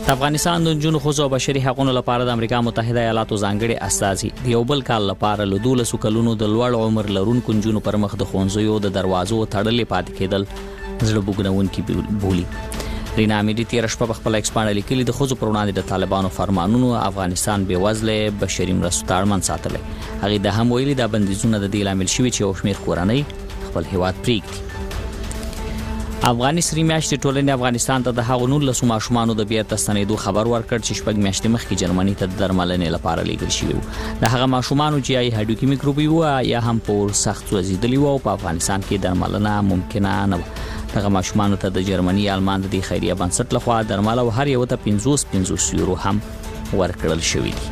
د افغانستان د نجونو ښځو او بشري حقوقو لپاره د امریکا متحده ایالاتو ځانګړي استازي د یو بل کال لپاره له 12 کلونو د لوړ عمر لرونکو نجونو پر مخ د ښوونځیو د دروازو تړلې پاتې کېدل زړه بوږنونکي بولي. رینا امیری تیر شپه په خپل ایکسپانډ لیکلي د ښځو پر وړاندې د طالبانو فرمانونو افغانستان بېوزله بشري مرستو ته اړمن ساتلی. هغې دا هم ویلي دا بندیزونه د دې لامل شوي چې یو شمېر کورنۍ خپل هیواد پرېږدي. افغاني سرې میاشتې ټولنې افغانستان ته د هغو 19 ماشومانو د بیرته ستنېدو خبر ورکړ چې 6 میاشتې مخکې جرمني ته د درملنې لپاره لیږل شوي وو. د هغه ماشومانو چې یا هډوکي میکروبي وو یا هم په سخت سوځېدلي وو او په افغانستان کې درملنه ممکنه نه وه. دغه ماشومانو ته د جرمني آلمان د دې خیریه بنسټ لخوا درمل او هر یو ته 50 یورو هم ورکړل شوي دي.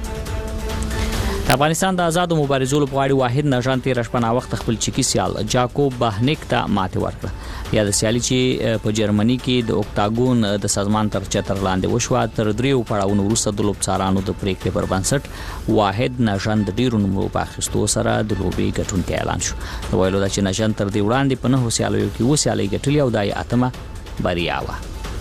د افغانستان د آزادو مبارزو لپاره واحد نژان تیر شپه نا وخت خپل چکی سیال جاکوب باهنیک ته ماته ورکړه. یا د سیالي چې په جرمني کې د اوکتاګون د سازمان تر چتر لاندې وشوه تر 3 پړاوونو وروسته د لوبڅارانو د پریکړې پر بنسټ واحد نژان د ډیرو نمرو په اخیستو سره د لوبې ګټونکی اعلان شو. د ویلو دا چې نژان تر دې وړاندې په 9 سیالیو کې وسیالي ګټلې او دای اتمه بریا وه.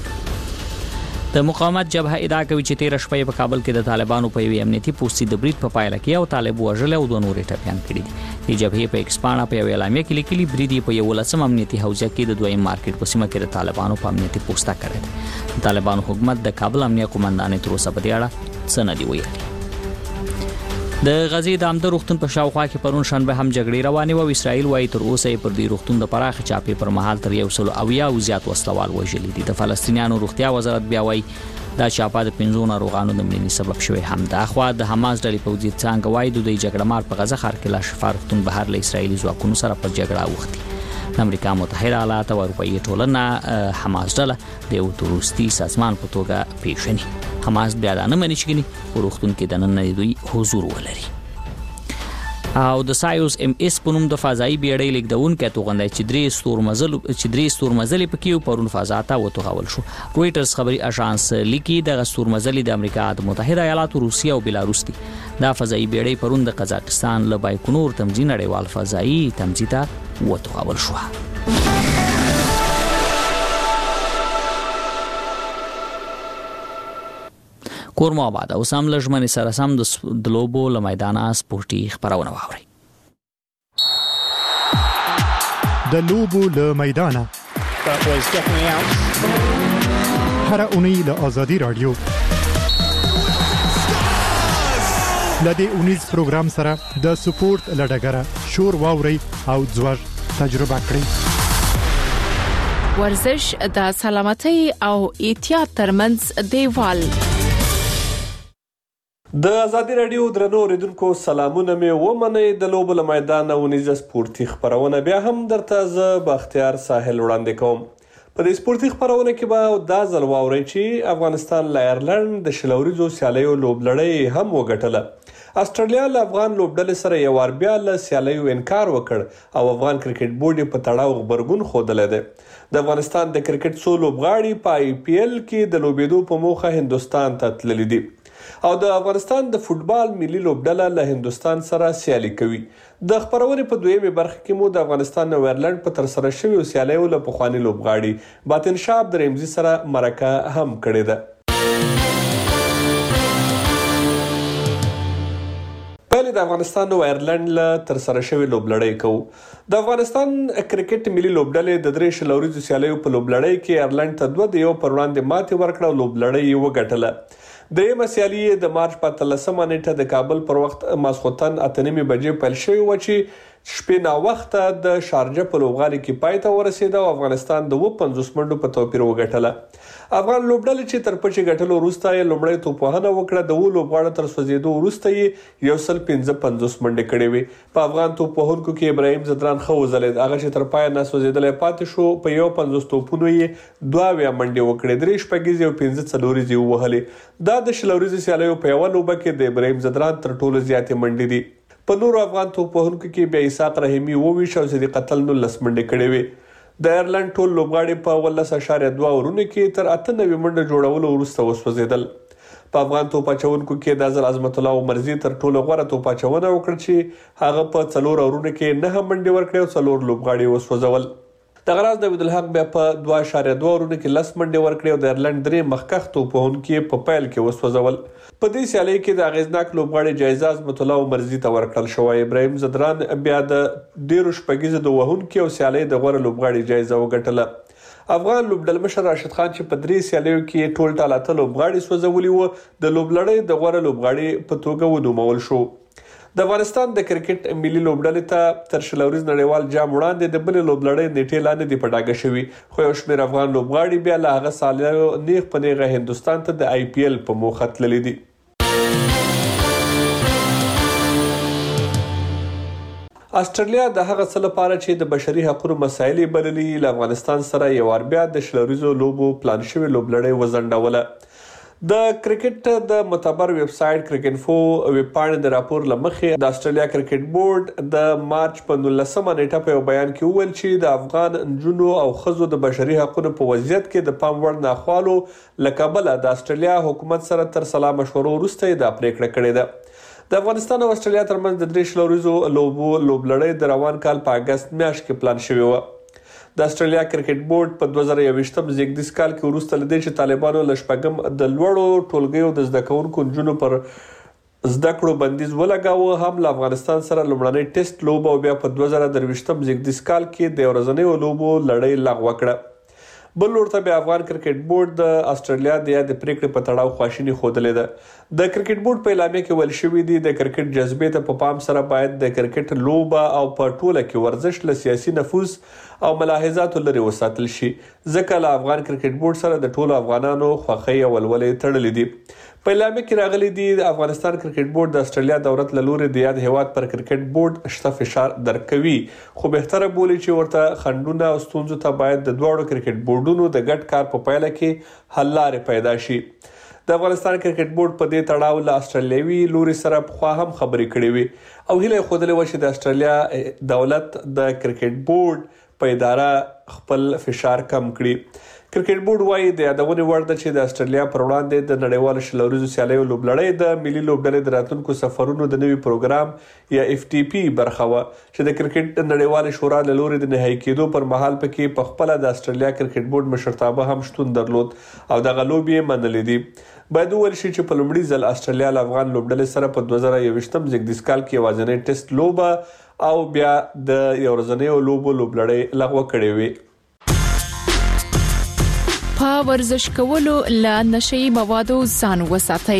د مقاومت جبهه ادعا کوي چې تیر شپه په کابل کې د طالبانو په یوې امنیتي پوستې د برید په پایله کې او طالب وژل او 2 نورې ټپیان کړي دي. د جبهې په ایکسپانډ په یوې اعلامیه کې لیکلي برید په 11 امنیتي حوزه کې د دویم مارکیټ په سیمه کې د طالبانو په امنیتي پوسټه کړی دی. طالبانو حکومت د کابل امنیه قومندانې تر اوسه په دې اړه څه نه دی ویلي. د غزې د عمده روغتون په شاوخوا کې پرون شنبه هم جګړې روانې وو. اسرائیل وايي تر اوسه پر دې روغتون د پراخ چاپې پر مهال تر 100 او زیات وسلوال وژلي دي. د فلسطینیانو روغتیا وزارت بیا وايي دا چاپه د 15 ناروغانو د مړینې سبب شوی هم ده. خو د حماس ډلې پوځي څنګه وایي د جګړه مار په غزه ښار کې لا شفا روغتون بهر له اسرایلی ځواکونو سره په جګړه اوښتي. د امریکا متحده ایالات او اروپایي ټولنه حماس ډله د یو تروریستي سازمان په توګه پیژني. حماس بیا دا نه مني چې په روغتون کې د نن دوی حضور ولري. او د سایوس ام اس په نوم د فضایي بیړۍ لیږدونکي توغندی چې درې ستورمزلې پکې پرون فضا ته وتوغول شو. رويټرز خبري اژانس لیکي د ستورمزلې د امریکا د متحده ایالاتو روسیه او بلاروس دي. دا فضایي بیړۍ پرون د قزاقستان له بایکونور تمځي نړیوال فضایي تمځي ته وتوغول شو. کور مو آباد او سم لژمنې سره سم د لوبو له میدانه سپورتي خبرونه واورئ. د لوبو له میدانه هر اونۍ له آزادي رادیو لدې اونیز پروګرام سره د سپورت لډګره شور واورئ او ځوړ تجربه کړئ. ورزش د سلامتۍ او احتیاط ترمنځ دیوال. د آزادي رادیو درنو اوریدونکو سلامونه مې ومنئ. د لوبو له میدانه ونیزه سپورتي خبرونه بیا هم درته زه بختیار ساحل وړاندې کوم. په دې سپورتي خبرونه کې به دا ځل واورئ چې افغانستان له آیرلند د شلوریزو سیالیو لوبلړۍ هم وګټله. استرالیا له افغان لوبډلې سره یو وار بیا له سیالیو انکار وکړ او افغان کرکټ بورډ په تړاو غبرګون ښودلی دی. د افغانستان د کرکټ څو لوبغاړي په IPL کې د لوبېدو په موخه هندوستان ته تللي دي او د افغانستان د فوټبال ملي لوبډله له هندوستان سره سیالي کوي. د خبرونې په دویمه برخه کې مو د افغانستان او آیرلند په ترسره شویو سیالیو له پخواني لوبغاړي باطن شاه عبدالرحمزي سره مرکه هم کړې ده. پهلې د افغانستان او آیرلند له ترسره شوی لوبلړۍ کوو. د افغانستان کرکټ ملي لوبډلې د 3 شلوریزو سیالیو په لوبلړۍ کې آیرلند ته 2-1 پر وړاندې ماتې ورکړه او لوبلړۍ یې وګټله. درېیمه سیالي د مارچ په 13مه نیټه د کابل پر وخت ماسخوتن 8:30 بجې پیل شوې وه چې شپې ناوخته د شارجه په لوبغالي کې پای ته ورسېده او افغانستان د 50 منډو په توپیر وګټله. افغان لوبډلې چې تر پچې ګټلو وروسته یې لومړی توپوهنه وکړه. د 2 لوبغاړو تر سوځېدو وروسته یې 155 منډې کړې وې. په افغان توپوهونکو کې ابراهیم زدران ښه وځلېد. هغه چې تر پایه ناسوځېدلی پاتې شو. په 51 توپونو یې 2 منډې وکړې، 3 شپږیزې او 5 څلوریزې ووهلې. دا د شلوریزو سیالیو په یوه لوبه کې د ابراهیم زدران تر ټولو زیاتې منډې دي. په نورو افغان توپوهونکو کې بیا اسحاق رحیمي 22 او صدیق اتل 19 منډې کړې وې. د آیرلند ټول لوبغاړي په 18.2 اورونو کې تر 98 منډه جوړولو وروسته وسوځېدل. په افغان توپ اچونکو کې د ازل عظمت الله عمرزي تر ټولو غوره توپ اچونه وکړه چې هغه په 4 اورونو کې 9 منډې ورکړې او 4 لوبغاړي وسوځول. د غراز د الحق بیا په 2.2 اورونو کې 10 منډې ورکړې او د ایرلند درې مخکښ توپوهونکي په پیل کې وسوځول. په دې سیالۍ کې د اغیزناک لوبغاړي جایزه عظمت الله عمرزي ته ورکړل شوې. ابراهیم زدران بیا د ډیرو شپږیزو د وهونکي او سیالۍ د غوره لوبغاړي جایزه وګټله. افغان لوبډلمشر راشد خان چې په 3 سیالیو کې ټول ټالاته لوبغاړي سوځولي وو د لوبلړۍ د غوره لوبغاړي په توګه ونومول شو. د افغانستان د کرکټ ملي لوبډلې ته تر شلوريز نړیوال جام وړاندې د بل لوبلړۍ نیټې لاندې دی په ډاګه شوی، خو یو شمېر افغان لوبغاړي بیا له هغه سالیو نیغ په نیغه هندستان ته د IPL په موخه تللي دي. استرالیا د هغه څه لپاره چې د بشري حقوقو مسایل بللي له افغانستان سره یو وار بیا د شلوريزو لوبو پلان شوی لوبلړۍ وزنډوله. د کرکټ د معتبر ویب سایټ کرکټینفو ویب پاڼې د راپور لمخې د استرالیا کرکټ بورډ د مارچ په 19مه نیټه په یو بیان کې وویل چې د افغان نجونو او ښځو د بشري حقوقو په وضعیت کې د پام وړ ناخوالو له کبله د استرالیا حکومت سره تر سلا مشورو وروسته دا پریکړه کړې ده. د افغانستان او استرالیا ترمنځ د 3 شلوريزو لوبلړۍ د روان کال په اگست میاشت کې پلان شوې و. د استرالیا کرکټ بورډ په 2021م زیږدیز کال کې وروسته لدې چې طالبانو له شپږم د لوړو ټولګیو د زده کوونکو نجونو پر زده کړو بندیز ولګاوه، هم له افغانستان سره لومړنۍ ټیسټ لوبه او بیا په 2023م زیږدیز کال کې د ورځنیو لوبو لړۍ لغوه کړه. بل ورته بیا افغان کرکټ بورډ د استرالیا د یاد پریکړې په تړاو خواشینی خوده ده. د کرکټ بورډ په اعلامیه کې ویل شوی دی د کرکټ جذبې ته په پام سره باید د کرکټ لوبه او په ټوله کې ورزش له سیاسي نفوذ او ملاحظاتو لري وساتل شي، ځکه له افغان کرکټ بورډ سره د ټولو افغانانو خوښۍ او ولولې تړلې دي. په اعلامیه کې راغلي دي د افغانستان کرکټ بورډ د استرالیا دولت له لوري د یاد هیواد پر کرکټ بورډ شته فشار درکوي، خو بهتره بولي چې ورته خنډونه او ستونزو ته باید د دواړو کرکټ بورډونو د ګډ کار په پایله کې حل لارې پیدا شي. د افغانستان کرکټ بورډ په دې تړاو له استرالیوي لوري سره پخوا هم خبرې کړې وي او هیله خوده و چې د استرالیا دولت د کرکټ بورډ په اداره خپل فشار کم کړي. کرکټ بورډ وايي د یادونې وړ ده چې د استرالیا پر وړاندې د نړیوالو شلوريزو سیالیو لوبلړۍ د ملي لوبډلې د راتلونکو سفرونو د نوي پروګرام یا FTP برخه وه چې د کرکټ نړیوالې شورا له لوري د نهایی کېدو پر مهال پکې په خپله د استرالیا کرکټ بورډ مشرتابه هم شتون درلود او دغه لوبې یې منلې دي. باید وویل شي چې په لومړي ځل استرالیا له افغان لوبډلې سره په 2021م زیږدیز کال کې یوازینۍ ټیسټ لوبه او بیا د یو ورځنیو لوبو لوبلړۍ لغوه کړې وي. په ورزش کولو له نشئی موادو ځان وساتئ.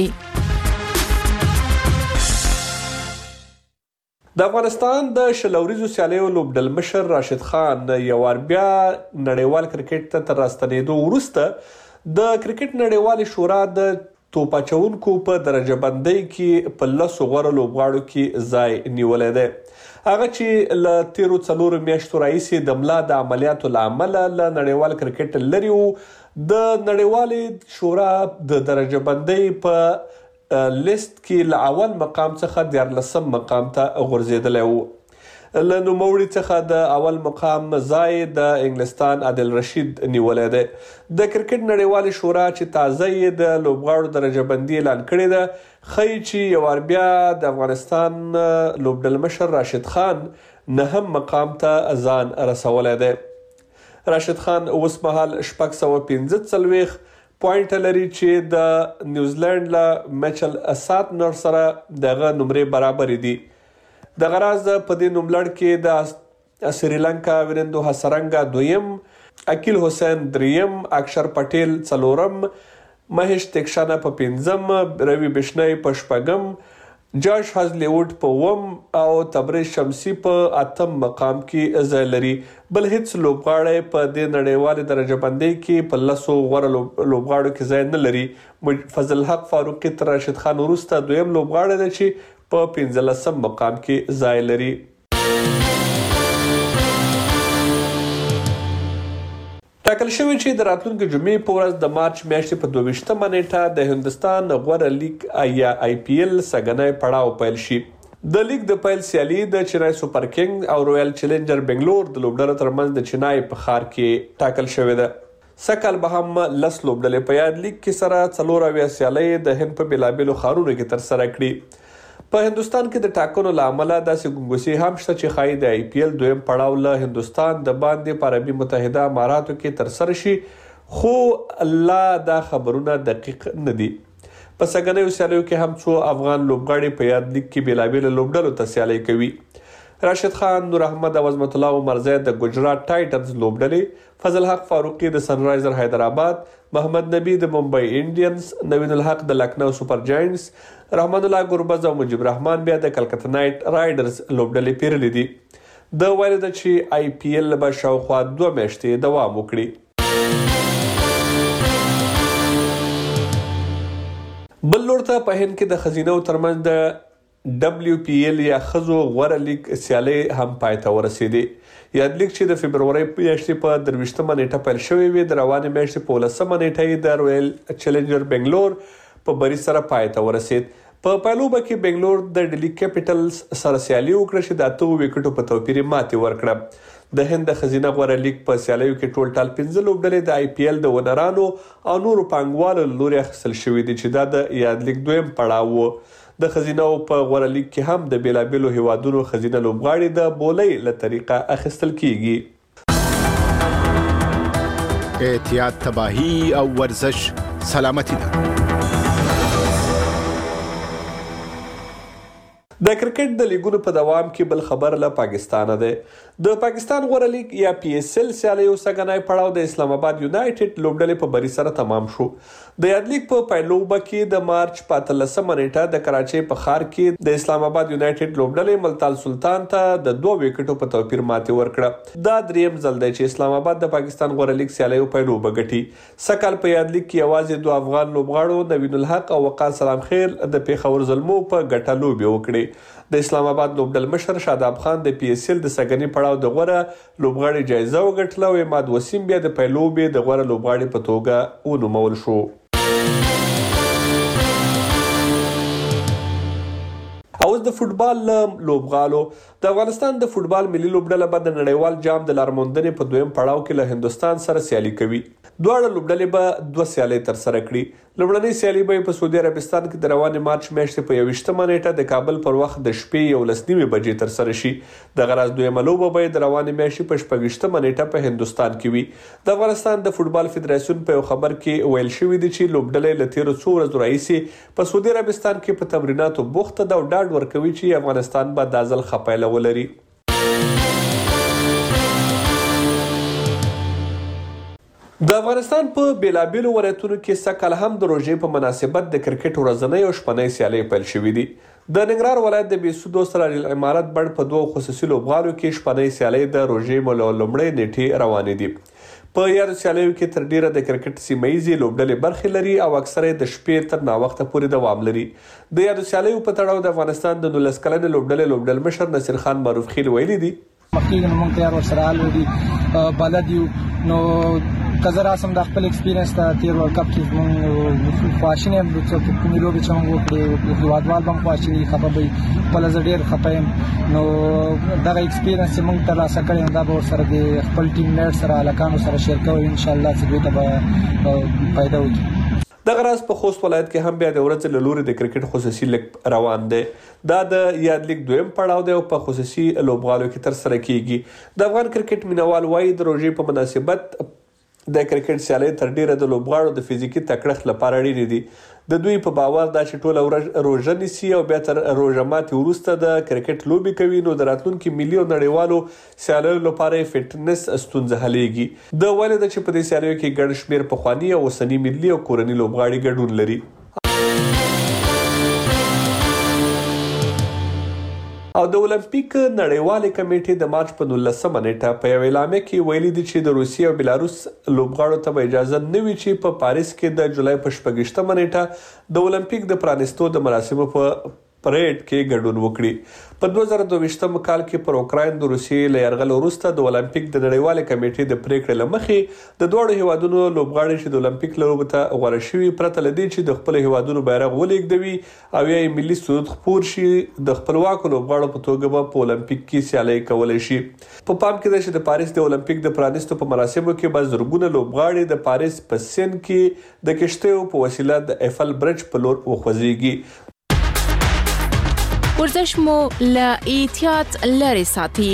د افغانستان د شلوريزو سیالیو لوبډلمشر راشد خان یو وار بیا نړیوال کرکټ ته تر راستنېدو وروسته د کرکټ نړیوال شورا د توپ اچونکو په درجه بندۍ کې په 10 غوره لوبغاړو کې ځای نیولې ده. هغه چې له تیرو 4 میاشتو راهیسې د ملا د عملیاتو له امله له نړیوال کرکټ لري وو، د نړیوالې شورا د درجه بندۍ په لیست کې له اول مقام څخه 14 مقام ته غورځېدلی وو. له نوموړي څخه د اول مقام ځای د انګلستان عادل رشید نیولی دی. د کرکټ نړیوالې شورا چې تازه یې د لوبغاړو درجه بندي اعلان کړې ده ښیي چې یو وار بیا د افغانستان لوبډلمشر راشد خان 9 مقام ته ځان رسولی دی. راشد خان اوس مهال 645 پوینټ لري چې د نیوزیلند له میچل ساتنر سره دغه نمرې برابر دي. د غراز په دې نوملړ کې د سریلانکا ویرندو حسرنګا دویم، اکیل حسین دریم، اکشر پټیل څلورم، مهیش تکشانا په پنځم، روی بشنای په شپږم، جاش هازلیوډ په اووم او تبریز شمسی په 8م مقام کې ځای لري. بل هیڅ لوبغاړی په دې نړیوالې درجه بندۍ کې په 10 غوره لوبغاړو کې ځای نه لري. فضل حق فاروقي تر راشد خان وروسته دویم لوبغاړی دی چې په 15م مقام کې ځای لري. ټاکل شوی چې د راتلونکي جمعې په ورځ د مارچ میاشتې په 22مه نیټه د هندستان غوره لیگ یا IPL سګنی پړاو پیل شي. د لیگ د پیل سیالي د چنای سوپر کینګ او رویال چیلنجر بنگلور د لوبډلو ترمنځ د چنای په ښار کې ټاکل شوی ده. سکهال به هم 10 لوبډلې په یاد لیگ کې سره 4 سیالۍ د هند په بېلابېلو ښارونو کې ترسره کړي. په هندستان کې د ټاکنو له امله داسې ګنګوسې هم شته چې ښایي د IPL دویم پړاو له هندستان د باندې په عربي متحده اماراتو کې ترسره شي، خو لا دا خبرونه دقیق نه دي. په سږنیو سیالیو کې هم څو افغان لوبغاړي په یاد لیگ کې بېلابېلو لوبډلو ته سیالي کوي. راشد خان، نور احمد او عظمت الله عمرزی د ګجرات ټایټنز لوبډلې، فضل حق فاروقي د سن رایزر حیدرآباد، محمد نبی د ممبئی انډینز، نوین الحق د لکنو سپر جاینټس، رحمان الله ګربز او مجيب رحمان بیا د کلکته نایټ رایډرز لوبډلې پیرلې دي. د ویل د چې IPL به شاوخوا 2 میاشتې دوام وکړي. بل لور ته په هند کې د خزینو ترمنځ د WPL یا خزو غوره لیگ سیالي هم پای ته ورسېدې. یاد لیگ چې د فبرورۍ میاشتې په 23مه نیټه پیل شوی وي، د روانې میاشتې په 19مه نیټه د رویل چیلنجر بنگلور په بری سره پای ته ورسېد. په پایلوبه کې بنگلور د ډیلی کیپټلز سره سیالي وکړه چې د 8 وکټو په توپیر ماتې ورکړه. د هند د خزینه غوره لیگ په سیالیو کې ټول ټال 15 لوبډلې د IPL د ونرانو او نورو پانګوالو لوري اخیستل شوې دي چې دا د یاد لیگ دویم پړاو و. د خزینه په غوره لیگ کې هم د بیلابیلو هیوادونو خزینه لوبغاړي د بولۍ له طریقه اخیستل کیږي. احتیاط تباہی او ورزش سلامتی ده. د کرکټ د لیګونو په دوام کې بل خبر له پاکستانه ده. د پاکستان غوره لیگ یا PSL سیالیو سږنی پړاو د اسلام آباد یونایټډ لوبډلې په بری سره تمام شو. د یاد لیگ په پایلوبه کې د مارچ 15مه نیټه د کراچۍ په ښار کې د اسلام آباد یونایټډ لوبډلې ملتان سلطان ته د 2 وکټو په توپیر ماتې ورکړه. دا دریم ځل دی چې اسلام آباد د پاکستان غوره لیگ سیالیو پایلوبه ګټي. سکهال په یاد لیگ کې یوازې 2 افغان لوبغاړو نوین الحق او وقار سلام خیر د پیښور زلمو په ګټه لوبې وکړې. د اسلام آباد لوبډل مشر شاداب خان د PSL د سږني پړاو د غوره لوبغاړي جایزه وګټله او اماد وسیم بیا د پایلوبې د غوره لوبغاړي په توګه ونومول شو. اوس د فوتبال لوبغالو د افغانستان د فوتبال ملي لوبډله به د نړیوال جام د لارموندنې په دویم پړاو کې له هندستان سره سیالي کوي. دواړه لوبډلې به 2 سیالۍ ترسره کړي. لومړنۍ سیالي به په سعودي عربستان کې د روانې مارچ میاشتې په 21مه نیټه د کابل پر وخت د شپې 11:30 بجې ترسره شي. دغه راز دویمه لوبه به د روانې میاشتې په 26مه نیټه په هندستان کې وي. د افغانستان د فوتبال فدراسیون په یو خبر کې ویل شوی دی چې لوبډلې له تیرو څو ورځو راهیسې په سعودي عربستان کې په تمریناتو بوخته ده او ډاډ ورکوي چې افغانستان به دا ځل ښه پایله ولري. د افغانستان په بیلابیلو ولایتونو کې سږکال هم د روژې په مناسبت د کرکټ ورځنۍ او شپنۍ سیالۍ پیل شوې دي. د ننګرهار ولایت د بیسودو سراج العمارت بڼ په 2 خصوصي لوبغالو کې شپنۍ سیالۍ د روژې لومړۍ نیټې روانې دي. په یادو سیالیو کې تر ډیره د کرکټ سیمه‌یزې لوبډلې برخې لري او اکثره د شپې تر ناوخته پورې دوام لري. د یادو سیالیو په تړاو د افغانستان د 19 کلنې لوبډل مشر نصیر خان معروف خیل ویلي دي مخکې موږ تیار ورسره الودي بلد یو نو کزر اسم د خپل ایکسپیرینس ته تیر ورلد کپ کې موږ خواشینه چې کومې لوبې چې موږ وکړې هیوادوال به خواشیني خپه بل زه ډېر خپه نو دغه ایکسپیرینس چې موږ ترلاسه کړی دا به ورسره د خپل ټیم میټ سره هلکانو سره شیر کوو ان شاء الله چې دوی ته به فایده وکړي. دغه راز په خوست ولایت کې هم بیا د ورځې له لوري د کرکټ خصوصي لیګ روان دی. دا د یاد لیګ دویم پړاو دی او په خصوصي لوبغالو کې ترسره کیږي. د افغان کرکټ مینوال وایي د روژې په مناسبت د کرکټ سیالۍ تر ډیره د لوبغاړو د فزیکي تکړښت لپاره اړینې دي. د دوی په باور دا چې ټوله ورځ روژه نیسي او بیا تر روژه ماتې وروسته د کرکټ لوبې کوي نو د راتلونکي ملي او نړیوالو سیالیو لپاره یې فټنس ستونزه حلیږي. د ویل ده چې په دې سیالیو کې ګڼ شمېر پخواني او اوسني ملي او کورني لوبغاړي ګډون لري. او د اولمپیک نړیوالې کمیټې د مارچ په 19مه نیټه په یو اعلامیه کې ویلي دي چې د روسیې او بلاروس لوبغاړو ته به اجازه نه وي چې په پاریس کې د جولای په 26مه نیټه د اولمپیک د پرانیستو د مراسمو په پریډ کې ګډون وکړي. په 2022 کال کې پر اوکراین د روسیې له یرغل وروسته د اولمپیک د نړیوالې کمیټې د پریکړې له مخې د دواړو هیوادونو لوبغاړي چې د اولمپیک لوبو ته غوره شوي پرته له دې چې د خپل هیوادونو بیرغ ولېږدوي او یا یې ملي سرود خپور شي د خپلواکو لوبغاړو په توګه به په اولمپیک کې سیالۍ کولی شي. په پام کې ده چې د پاریس د اولمپیک د پرانیستو په مراسمو کې به زرګونه لوبغاړي د پاریس په سین کې د کشتیو په وسیله د ایفل برج په لور وخوځېږي. ورزش مو له احتیاط لري ساتي.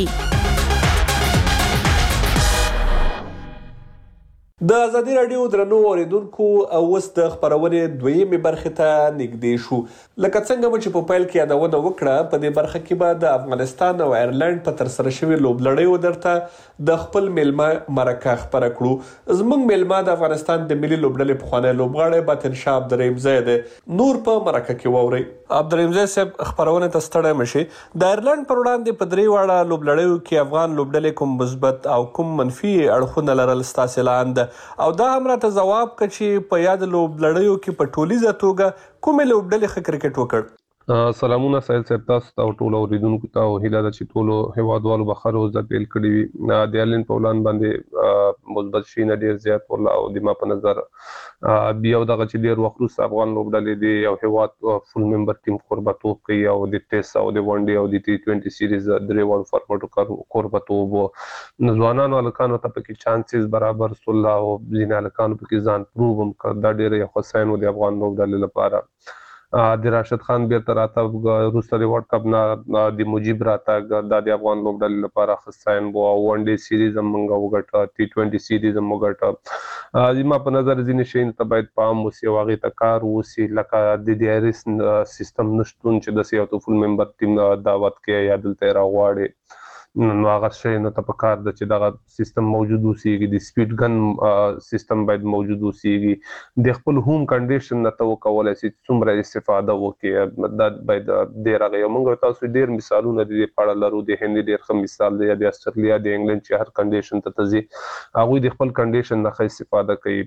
د ازادي رادیو درنو اوریدونکو اوس د خبرونې دویمه برخه ته نږدې شو. لکه څنګه چې په پیل کې یادونه وکړه، په دې برخه کې به د افغانستان او آیرلند په تر سره شوی لوبلړیو درته د خپل میلمه مرکه خبره کړو. زموږ میلمه د افغانستان د ملي لوبډلې پخوانی لوبغاړی باطن شاه عبدالرحیم دی. نور په مرکه کې واورئ. عبدالرحیم صاحب، خبرونه ته ستړی مشي. د آیرلند پر وړاندې په درې واړه لوبلړیو کې افغان لوبډلې کوم مثبت او کوم منفي اړخونه لرل ستاسې لاندې، او دا هم راته ځواب کړه چې په یاد لوبلړیو کې په ټولیزه توګه کومې لوبډلې ښه کرکټ وکړ. سلامونه سایل صاحب، تاسو ته او ټولو اوریدونکو ته هیله ده چې ټولو هیوادوالو به ښه روز پیل کړي وي. د آیرلند په وړاندې باندې مثبت شیونه ډېر زیات ول، او د ما په نظر بیا دغه چې ډېر وخت وروسته افغان لوبډلې د یو هیواد فول ممبر ټیم کوربتوب کوي، او د ټیسټ او د ون ډے او د T20 سیریز درې واړو فارمټو کوربتوب. ځوانانو هلکانو ته پکې چانسز برابر سول، او ځینې هلکانو پکې ځان پروو هم کړ. دا ډېره یو ښه ساین و د افغان لوبډلې لپاره. د راشد خان بیرته راتګ وروسته د ورلډ کپ نه د مجیب راتګ دا د افغان لوبډلې لپاره ښه ساین و، او ون ډے سیریز هم موږ وګټه، T20 سیریز هم وګټه. زما په نظر ځینې شیانو ته باید پام وسي او هغې ته کار وسي، لکه د DRS سیستم نشتون چې داسې یو فول ممبر ټیم دعوت کوي یا دلته یې راغواړي، نو هغه شیانو ته پکار ده چې دغه سیستم موجود اوسیږي. د سپیډ ګن سیستم باید موجود اوسیږي. د خپل هوم کنډیشن نه ته وکولی شي څومره استفاده وکړي، دا باید ډېر هغه یو موږ تاسو ډېر مثالونه د دې په اړه لرو. د هند ډېر ښه مثال دی، یا د استرالیا د انګلند چې هر کنډیشن ته ځي هغوی د خپل کنډیشن نه ښه استفاده کوي.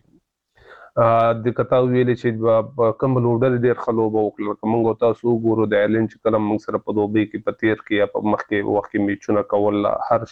د کتا ویلې چې کوم لوبډلې ډېر ښه لوبه وکړه، لکه موږ تاسو وګورو د آیرلند چې کله موږ سره په دوبۍ کې په تیر کې یا په مخکې وخت کې میچونه کول، هر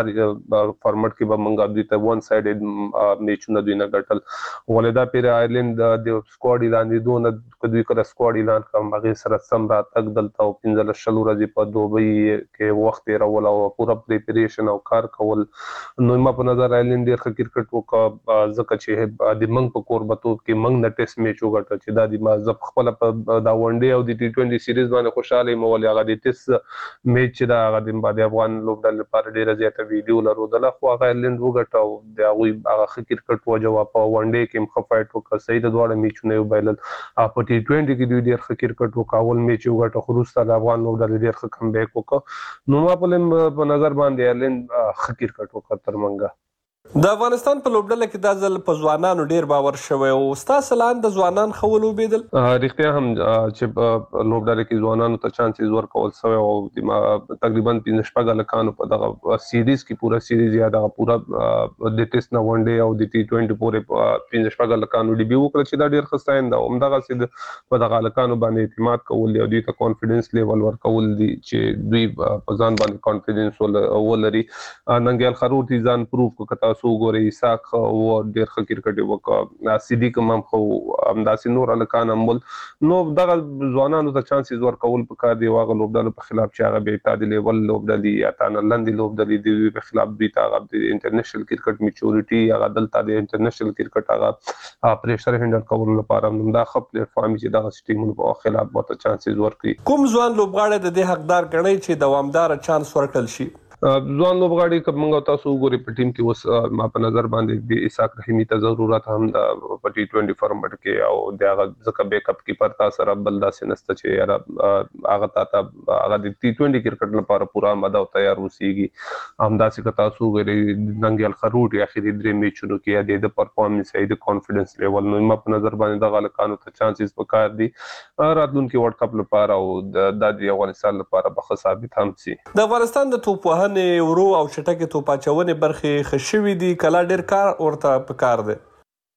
فارمټ کې به موږ دوی ته ون سایډ میچونه دوی نه ګټل. ولې دا پیر آیرلند د سکواډ اعلانېدو نه که دوی کله سکواډ اعلان کړم هغې سره سم راتګ دلته او 15 ورځې په دوبۍ کې وخت تېرول او پوره پریپریشن او کار کول. نو ما په نظر آیرلند ډېر ښه کرکټ وکړه، ځکه چې د موږ په کوربتوب کې موږ نه ټیسټ میچ وګټه چې دا د زه خپله په دا ون ډے او د T20 سیریز باندې خوشحاله یم. ولې هغه د ټیسټ میچ چې دا هغه د افغان لوبډلې لپاره ډېره زیاته ویډیو لرودله، خو هغه آیرلند وګټه او د هغوی هغه ښه کرکټ وجه وه. په ون ډے کې هم ښه فایټ وکړه، صحیح د دواړه میچونه یې وبایلل. په T20 کې دوی ډېر ښه کرکټ وکړه، اول میچ یې وګټه، خو وروسته د افغان لوبډلې ډېر ښه کم بیک وکړه. نو ما په نظر باندې آیرلند ښه کرکټ وکړه تر منځه. د افغانستان په لوبډله کې دا ځل په ځوانانو ډېر باور شوی او ستاسو لاندې ځوانان ښه ولوبېدل. رښتیا هم چې په لوبډله کې ځوانانو ته چانسز ورکول سوی، او تقریبا 15 هلکانو په دغه سیریز کې پوره سیریز یا دغه پوره د ټیسټ نه ون ډے او د T20 پورې 15 هلکانو ډیبیو وکړه چې دا ډېر ښه ساین ده. همدغسې په دغه هلکانو باندې اعتماد کول او دوی ته کانفیډنس لیول ورکول دي چې دوی په ځان باندې کانفیډنس ولري. ننګیال خروټي ځان پروف کړه، تاسو وګورئ، اسحاق و ډېر ښه کرکټ یې وکړه، صدیق هم ښه و، همداسې نور هلکان هم ول. نو دغه ځوانانو ته چانسز ورکول پکار دی، هغه لوبډلو په خلاف چې هغه بې اعتمادي لیول لوبډلې یا تانلندې لوبډلې د دوی په خلاف دوی ته هغه د انټرنیشنل کرکټ میچورټي هغه دلته د انټرنیشنل کرکټ هغه پریشر هینډل کولو لپاره دا ښه پلیټفارم چې دغه ټیمونو په خلاف ورته چانسز ورکړي. کوم ځوان لوبغاړی د دې حقدار ګڼئ چې دوامداره چانس ورکړل شي؟ ځوان لوبغاړي که موږ تاسو وګورئ په ټیم کې اوس ما په نظر باندې د اسحاق رحیمي ته ضرورت هم ده په T20 فارمټ کې، او د هغه ځکه بیک اپ کیپر تا سره بل داسې نشته چې یاره هغه تا ته هغه د T20 کرکټ لپاره پوره آماده او تیار اوسېږي. همداسې که تاسو وګورئ ننګیال خروټي اخري 3 میچونو کې یا د پرفارمنس یا د کانفیډنس لیول، نو ما په نظر باندې دغه هلکانو ته چانسز پکار دي راتلونکي ورلډ کپ لپاره، او دا د افغانستان لپاره به ښه ثابت هم شي. د افغانستان د توپ وهنې ورو او چټکې توپ اچونې برخې ښه شوي دي، کله ډېر کار ورته پکار دی.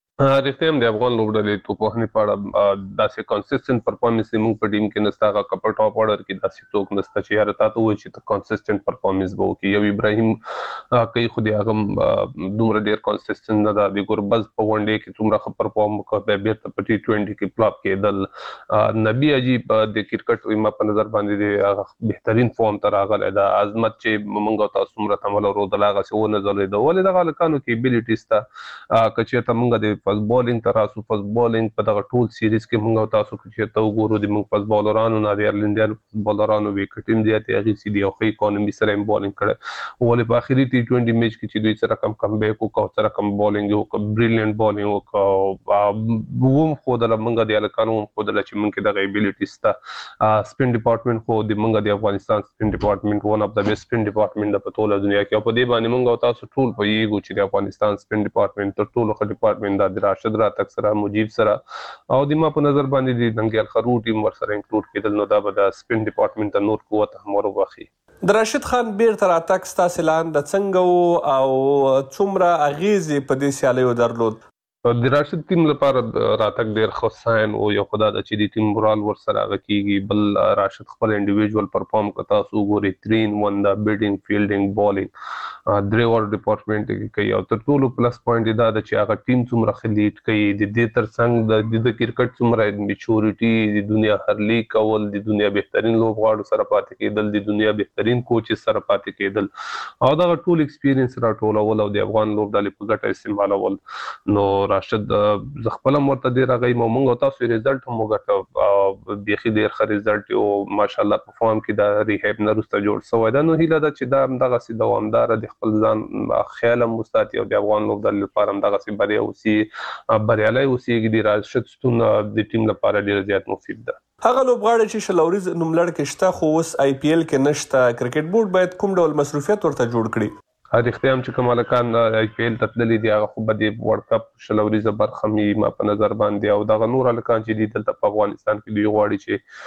رښتیا هم د افغان لوبډلې توپ وهنې په اړه داسې کنسسټنټ پرفارمنس زموږ په ټیم کې نشته. هغه که په ټاپ اورډر کې داسې څوک نشته چې یاره تا ته ووایي چې ته کنسسټنټ پرفارمنس به وکړي. یو ابراهیم کوي، خو د هغه دومره ډېر کنسسټنټ نه ده. د ګوربز په ون ډے کې څومره ښه پرفارم وکړه، بیا بېرته په T20 کې فلاپ کېدل. نبي عجیب د کرکټ ما په نظر باندې د هغه بهترین فارم ته راغلی ده. عظمت چې موږ تاسو څومره تمه لرودل هغسې ونه ځلېده. ولې دغه هلکانو کې ابیلیټي شته، که چېرته موږ د فاست بولینګ ته راسو. فاست بولینګ په دغه ټول سیریز کې موږ تاسو چې ته وګورو د موږ فاست بولرانو نه د ایرلندیانو بولرانو وکټ هم زیات هغه سي دی او خې اکانومي سره هم بولینګ کړه. ولې په اخري T20 میچ کې چې دوی سره کم بیک او سره کم بولینګ او بریلیانت بولینګ او ووم خو د موږ د الکانو خو د چې موږ دغه ابیلیټی ستا سپین ډپارټمنټ خو د موږ د افغانستان سپین ډپارټمنټ ون اف د بیسټ سپین ډپارټمنټ د په ټوله دنیا کې. په دې باندې موږ تاسو ټول په یو چې د افغانستان سپین ډپارټمنټ تر ټولو ښه ډپارټمنټ د راشد راتګ سره مجيب سره او د ما په نظر باندې د ننګیال خرو ټیم ورسره انکلود کېدل نو دا به د سپین ډپارټمنټ ته نور قوت هم ورغوخي. د راشد خان بیرته راتګ ستاسو لاندې څنګه او څومره اغیزې په دې سیالیو درلود؟ د راشد ټیم لپاره راتګ ډیر ښه ساين او یو خدای د چې د ټیم مورال ورسره غکیږي. بل راشد خپل انډیویډوال پرفارم کتا سو ګوري 3-1 د بیټینګ فیلډینګ بولینګ درې ور ډپارټمنټ کې کوي او تر ټولو پلس پوینټ دا د چې هغه ټیم څومره خلیټ کوي د دې ترڅنګ د کرکټ څومره میچورټي د دنیا هر لیګ کول د دنیا بهترین لوبغاړو سره پاتې کېدل د دنیا بهترین کوچ سره پاتې کېدل او دا ټول ایکسپیرینس راټولول او د افغان لوبډلې په ګټه استعمالول. نو راشد ز خپل مرته دی راغی موږ تاسو ریزلټ هم وګټو بيخي ډیر ښه ریزلټ او ماشاالله په فارم کې دا ریهاب نه رسته جوړ شوی دا. نو هیله ده چې دا دغه سي دوامدار د خپل ځان خیال مستاتي او د افغان لوبډلې لپاره دغه سي بری او سي بریالي او سي د راشد ستون د ټیم لپاره ډیر زیات مفید ده. هغه لوبغاړي چې شلوريز نوملړ کې شته خو اوس IPL کې نشته کرکټ بورډ باید کوم ډول مصروفیت ورته جوړ کړي؟ اختیام چې کومه لکان IPL تتللی دی هغه خو بده ورلد کپ شلوريزه برخمي ما په نظر باندې او دغه نور لکان چې دی دلته په افغانستان کې دی غواړي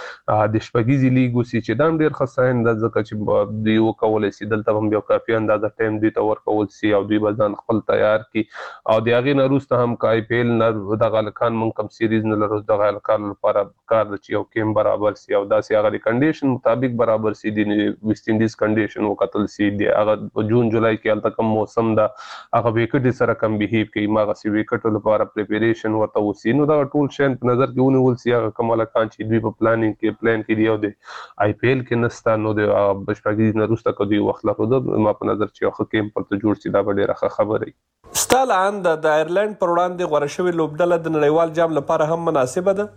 چې د شپږیزي لیګ وسی چې دام ډیر خساین د ځکه چې دی وکولای سي دلته هم یو کافي اندازه ټایم دی تور کول سي او دوی بزن خپل تیار کی او د هغه نروسته هم IPL نه دغه لکان مون کم سیریز نه لروز دغه لکان لپاره کار د چې یو کیم برابر سي او دا سي هغه کنډیشن مطابق برابر سي د ویسټ انډیز کنډیشن وکتل سي دی هغه جون جولای کې الته کوم موسم دا هغه وکټ سره کم بیهیو کوي ماغه سی وکټ لپاره پریپریشن ورته وسی نو دا ټول شین په نظر کې ونیول سی هغه کمال کان چې دوی په پلان کې دی او د IPL کې نستا نو د بشپګی نه روسته کوي وخت لرو ما په نظر چې خو کېم پر ته جوړ سی دا ډیره خبره ستالان د ایرلند پر وړاندې غوړه شوی لوبډله د نړیوال جام لپاره هم مناسبه ده.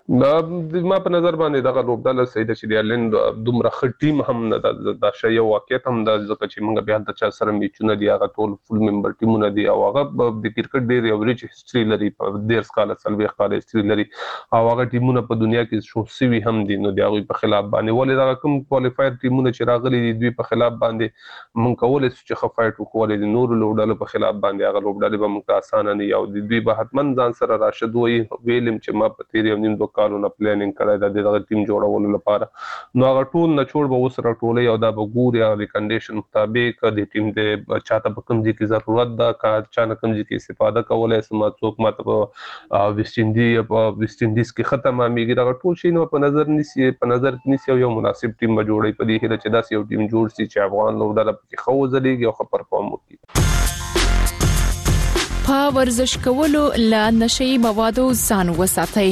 ما په نظر باندې دغه لوبډله سید چې د ایرلند دومره ښه ټیم هم نه د شی واقعیت هم د ځکه چې موږ بیا د چا سره میچونه دی هغه ټول فول ممبر ټیمونه دی او هغه د کرکټ ډیر یو ریچ هیستوري لري په ډیر سکاله سلوي خاله هیستوري لري او هغه ټیمونه په دنیا کې شو سوي هم دي نو د هغه په خلاف باندې ولې دا کوم کوالیفایر ټیمونه چې راغلي دي دوی په خلاف باندې مونږ کولای شو چې خفایټ وکولای د نور لوبډلو په خلاف باندې هغه لوبډلې به مونږ آسان نه یو د دوی به حتمن ځان سره راشد ویلم چې ما په تیر یو نیم دوه کالونو پلانینګ کړی د دغه ټیم جوړولو لپاره نو هغه ټول نه چور به وسره ټولې او دا به ګوري او د کنډیشن مطابق د ټیم د چاته په کوم ځای کې ضرورت ده کا چا نه کوم ځای کې استفاده کولای سم څوک ماته ویسټ انډیز کې ختمه میږي دا ټول شي نو په نظر نسی یو مناسب ټیم جوړي په دې هله چې دا یو ټیم جوړ سي چې افغان لوبډله په خو ځلېږي او خبر پرفارم وکړي. په ورزش کولو لا نشي موادو ځان وساتئ.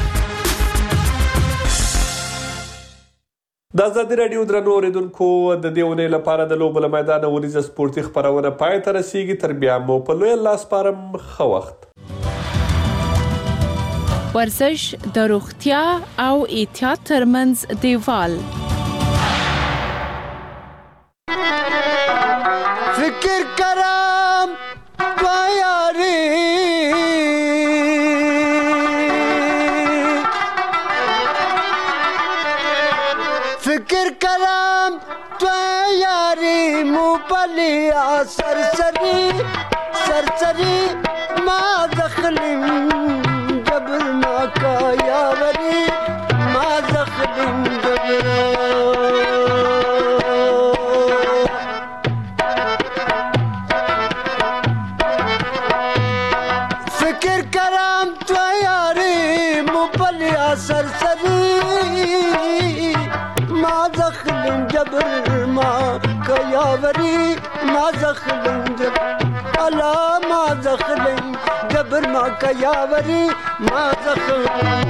د ازادي رادیو درنو اوریدونکو د دیونه لپاره د لوبل میدان ورزش سپورتي خبرونه پای ته رسیدي تر بیا مو په لوی لاس پارم خو وخت ورزش د روغتیا او احتیاط ترمنځ دیوال فکر کرم یاری فکر کرم تو یاری موبلیا سرسری ما دخلم جبر ما کا یاری ما دخلم جبر سرسری ما زخم جبر ما کیاوری ما زخم جبر الا ما زخم جبر ما کیاوری ما زخم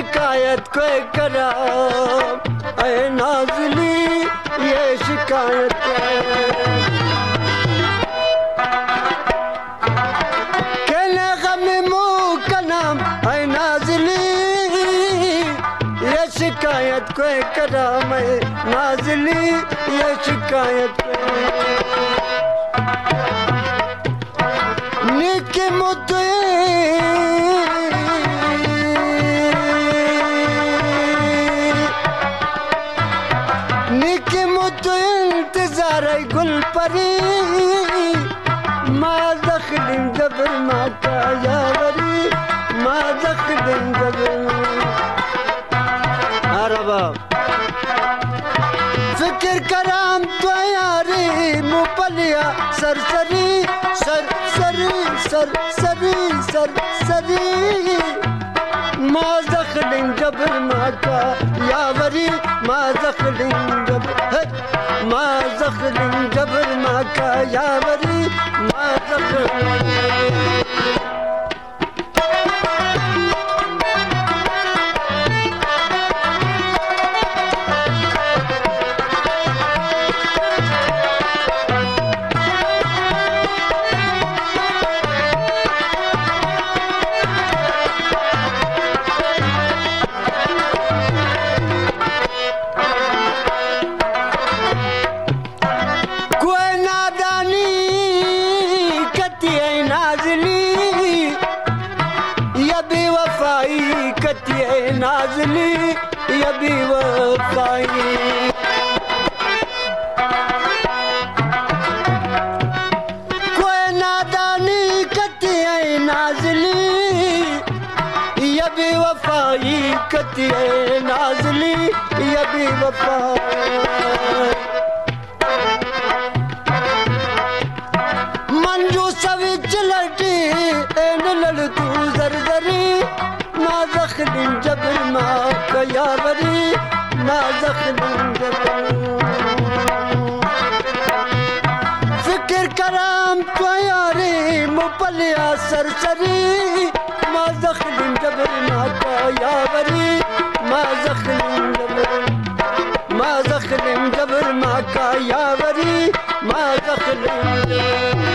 शिकायत कोई करा ऐ नाज़िली ये शिकायत कहने गम मुँह का नाम ऐ नाज़िली ये शिकायत कोई करा मैं नाज़िली ये शिकायत निके मुद्दे निके मुद्दे इंतजार गुल परी माँ दखलिन जबर माँ का यावरी माँ दखलिन जबर अरबा फिक्र कराम तो यारी मुपलिया सरसरी सरसरी सरसरी सरसरी माँ दखलिन जबर माँ का यावरी माँ दखलिन जबर माँ दखलिन जबर माँ का यावरी माँ दखलिन नाज़िली ये भी वफ़ाई कोई नादानी कती है नाज़िली ये भी वफ़ाई कती है नाज़िली ये भी वफ़ाई मंजू सविच लटी एन लड़ तू जरजरी माँ दखलिन जबर माँ का यावरी माँ दखलिन जबर फिक्र कराम तो यारी मुपलिया सरसरी माँ दखलिन जबर माँ का यावरी माँ दखलिन जबर माँ दखलिन जबर माँ का यावरी माँ दखलिन जबर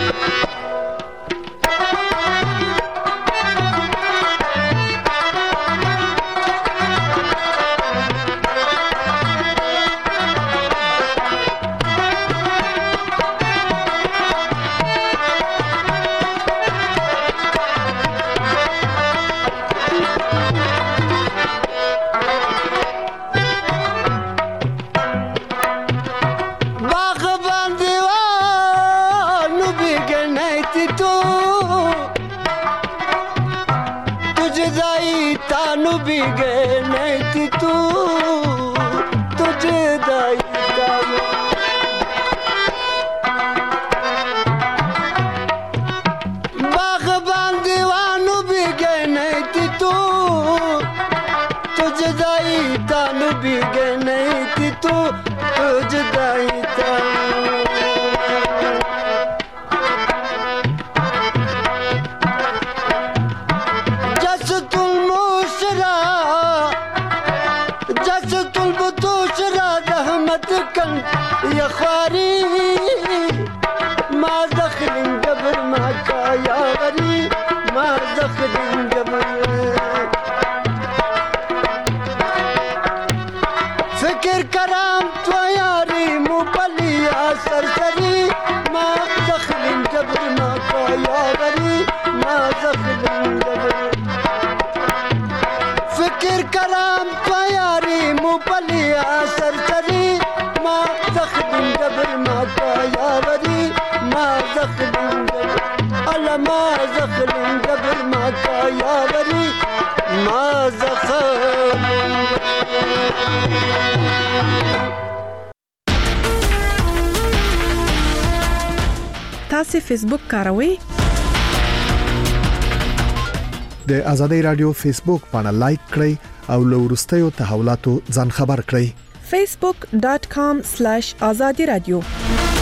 يا خواري ما دخل جبر معك يا غريب ما دخل جبر فكر كرام توياري مو بليا سرسري ما دخل جبر معك يا غريب ما دخل جبر فكر كرام توياري مو بليا سرسري ما دخل جبر معك يا غريب ما دخل جبر ألا ما دخل جبر معك يا غريب ما دخل تاسو فیسبوک کاروئ؟ د آزادۍ رادیو فیسبوک باندې لایک کړئ او له وروستیو تحولاتو ځان خبر کړئ. facebook.com/azadi radio